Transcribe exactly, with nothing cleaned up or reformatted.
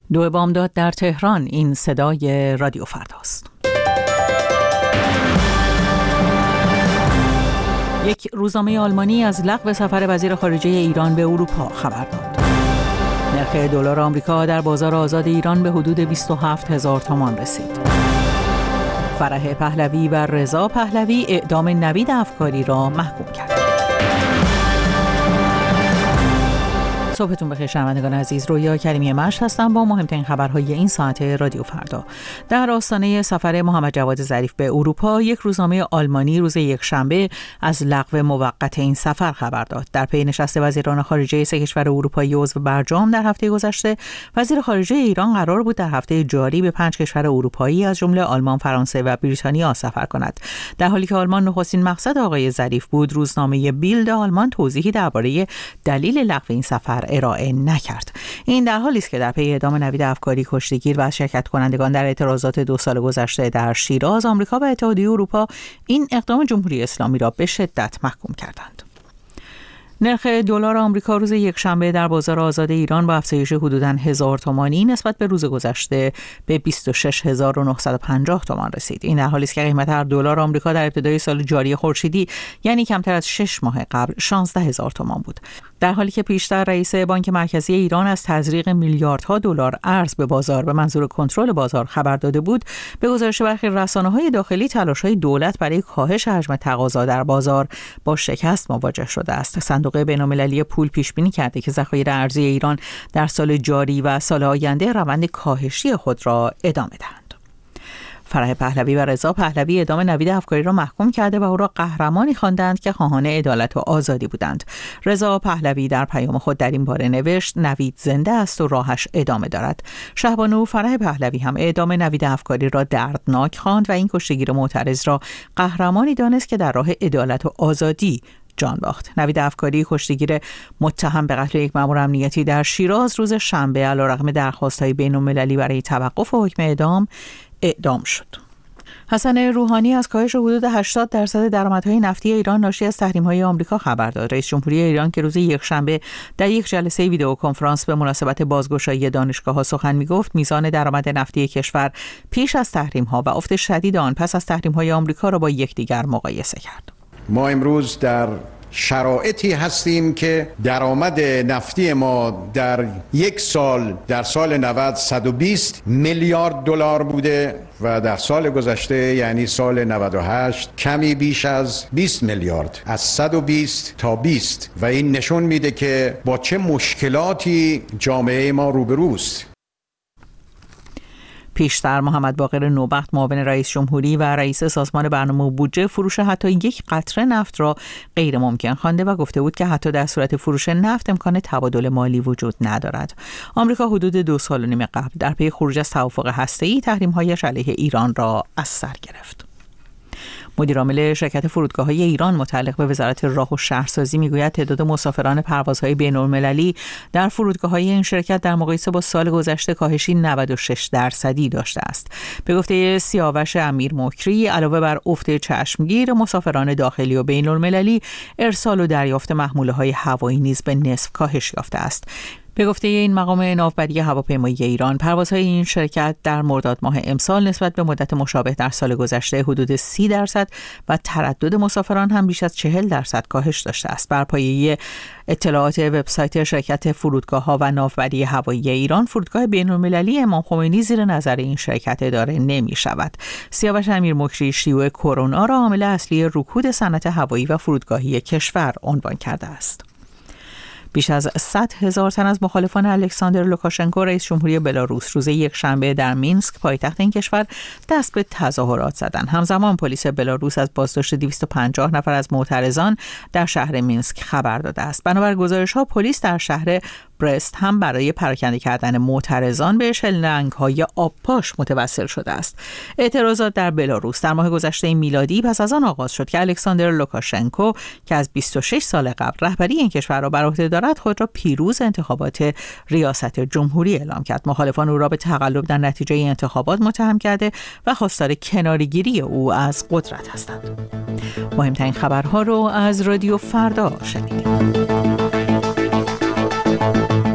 دو بامداد در تهران. این صدای رادیو فرداست. یک روزنامه آلمانی از لغو سفر وزیر خارجه ایران به اروپا خبر داد. نرخ دلار آمریکا در بازار آزاد ایران به حدود بیست و هفت هزار تومان رسید. فرح پهلوی و رضا پهلوی اعدام نوید افکاری را محکوم کرد. صبحتون بخیر شنوندگان عزیز، رویا کریمی مشت هستم با مهمترین خبرهای این ساعت رادیو فردا. در آستانه سفر محمد جواد ظریف به اروپا، یک روزنامه آلمانی روز یکشنبه از لغو موقت این سفر خبر داد. در پی نشست وزیران خارجه سه کشور اروپایی عضو برجام در هفته گذشته، وزیر خارجه ایران قرار بود در هفته جاری به پنج کشور اروپایی از جمله آلمان، فرانسه و بریتانیا سفر کند. در حالی که آلمان نخستین مقصد آقای ظریف بود، روزنامه بیلد آلمان توضیحی درباره دلیل لغو این سفر ارائه نکرد. این در حالی است که در پی اعدام نوید افکاری کشتیگیر و شرکت کنندگان در اعتراضات دو سال گذشته در شیراز، آمریکا و اتحادیه اروپا این اقدام جمهوری اسلامی را به شدت محکوم کردند. نرخ دلار آمریکا روز یکشنبه در بازار آزاد ایران با افزایش حدوداً هزار تومانی نسبت به روز گذشته به بیست و شش هزار و نهصد و پنجاه تومان رسید. این در حالی است که قیمت هر دلار آمریکا در ابتدای سال جاری خورشیدی، یعنی کمتر از شش ماه قبل، شانزده هزار تومان بود. در حالی که پیشتر رئیس بانک مرکزی ایران از تزریق میلیاردها دلار ارز به بازار به منظور کنترل بازار خبر داده بود، به گزارش برخی رسانه‌های داخلی تلاش‌های دولت برای کاهش حجم تقاضا در بازار با شکست مواجه شده است. صندوق بین‌المللی پول پیش بینی کرده که ذخایر ارزی ایران در سال جاری و سال آینده روند کاهشی خود را ادامه دهند. فرح پهلوی و رضا پهلوی اعدام نوید افکاری را محکوم کرده و او را قهرمانی خواندند که خواهان عدالت و آزادی بودند. رضا پهلوی در پیام خود در این باره نوشت: نوید زنده است و راهش ادامه دارد. شهبانو فرح پهلوی هم اعدام نوید افکاری را دردناک خواند و این کشتیگیر معترض را قهرمانی دانست که در راه عدالت و آزادی جان باخت. نوید افکاری کشتیگیر متهم به قتل یک مأمور امنیتی در شیراز روز شنبه علیرغم درخواست‌های بین‌المللی برای توقف حکم اعدام اعدام شد. حسن روحانی از کاهش حدود هشتاد درصد درآمدهای نفتی ایران ناشی از تحریم‌های آمریکا خبر داد. رئیس جمهوری ایران که روز یکشنبه در یک جلسه ویدئو کنفرانس به مناسبت بازگشایی دانشگاه‌ها سخن می‌گفت، میزان درآمد نفتی کشور پیش از تحریم‌ها و افت شدید آن پس از تحریم‌های آمریکا را با یکدیگر مقایسه کرد. ما امروز در شرایطی هستیم که درآمد نفتی ما در یک سال در سال نود صد و بیست میلیارد دلار بوده و در سال گذشته یعنی سال نود و هشت کمی بیش از بیست میلیارد، از صد و بیست تا بیست، و این نشون میده که با چه مشکلاتی جامعه ما روبروست. پیشتر محمد باقر نوبخت معاون رئیس جمهوری و رئیس سازمان برنامه و بودجه فروش حتی یک قطره نفت را غیر ممکن خوانده و گفته بود که حتی در صورت فروش نفت امکان تبادل مالی وجود ندارد. آمریکا حدود دو سال و نیم قبل در پی خروج از توافق هسته‌ای تحریم‌هایش علیه ایران را از سر گرفت. مدیر عامل شرکت فرودگاه‌های ایران متعلق به وزارت راه و شهرسازی میگوید تعداد مسافران پروازهای بین‌المللی در فرودگاه‌های این شرکت در مقایسه با سال گذشته کاهشی نود و شش درصدی داشته است. به گفته سیاوش امیر مکری، علاوه بر افت چشمگیر، مسافران داخلی و بین‌المللی، ارسال و دریافت محموله‌های هوایی نیز به نصف کاهش یافته است. به گفته این مقام ناوبری هواپیمایی ایران، پروازهای این شرکت در مرداد ماه امسال نسبت به مدت مشابه در سال گذشته حدود سی درصد و تردد مسافران هم بیش از چهل درصد کاهش داشته است. بر پایه اطلاعات وبسایت شرکت فرودگاه‌ها و ناوبری هوایی ایران، فرودگاه بین‌المللی امام خمینی زیر نظر این شرکت اداره نمی‌شود. سیاوش امیر مکری شیوع کرونا را عامل اصلی رکود صنعت هوایی و فرودگاهی کشور عنوان کرده است. بیش از صد هزار تن از مخالفان الکساندر لوکاشنکو رئیس جمهوری بلاروس روز یکشنبه در مینسک پایتخت این کشور دست به تظاهرات زدند. همزمان پلیس بلاروس از بازداشت دویست و پنجاه نفر از معترضان در شهر مینسک خبر داده است. بنابر گزارش‌ها پلیس در شهر برست هم برای پراکنده کردن معترضان به شلنگ‌های آبپاش متوسل شده است. اعتراضات در بلاروس در ماه گذشته میلادی پس از آن آغاز شد که الکساندر لوکاشنکو که از بیست و شش سال قبل رهبری این کشور را بر عهده دارد، خود را پیروز انتخابات ریاست جمهوری اعلام کرد. مخالفان او را به تقلب در نتیجه انتخابات متهم کرده و خواستار کناره‌گیری او از قدرت هستند. مهمترین خبرها رو از رادیو فردا شنیدید.